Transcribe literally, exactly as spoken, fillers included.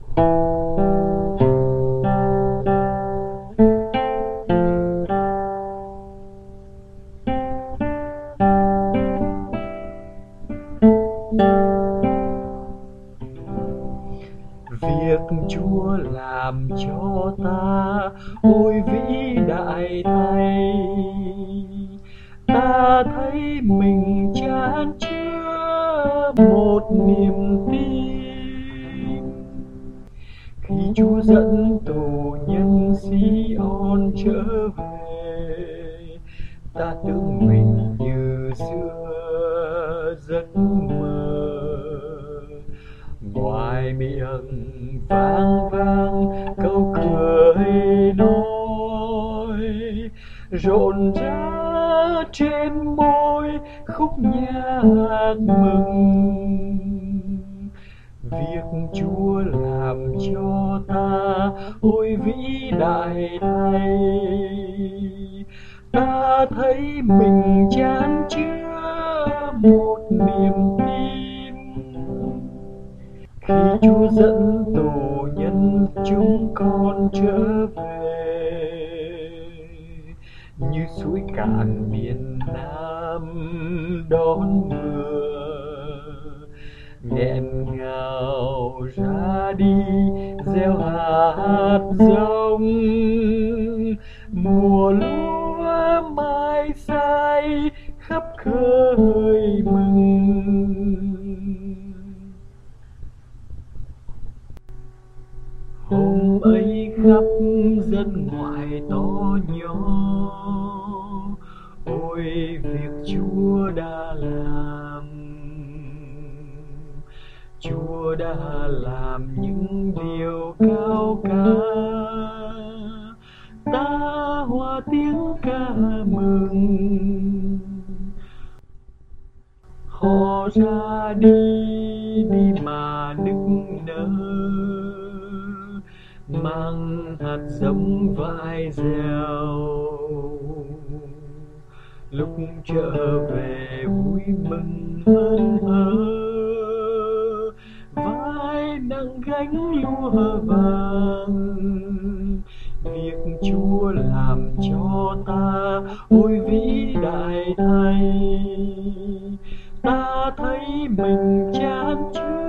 Việc Chúa làm cho ta ôi vĩ đại thay, ta thấy mình chan chứa một niềm tin. Khi Chúa dẫn tù nhân Si-on trở về, ta tưởng mình như xưa giấc mơ. Ngoài miệng vang vang câu cười nói, rộn rã trên môi khúc nhạc mừng. Việc Chúa làm cho ta ôi vĩ đại thay, ta thấy mình chan chứa một niềm tin. Khi Chúa dẫn tù nhân chúng con trở về, như suối cạn miền Nam đón mưa, nghẹn ngào ra đi gieo hạt giống. Mùa lúa mai sai khắp khơi mừng. Hôm ấy khắp dân ngoại to nhỏ, ôi việc Chúa đã làm. Chúa đã làm những điều cao cả, ta hòa tiếng ca mừng. Họ ra đi đi mà nức nở, mang hạt giống vải dèo. Lúc trở về vui mừng hớn hở, vai nặng gánh lúa vàng. Việc Chúa làm cho ta ôi vĩ đại thay, ta thấy mình chan chứa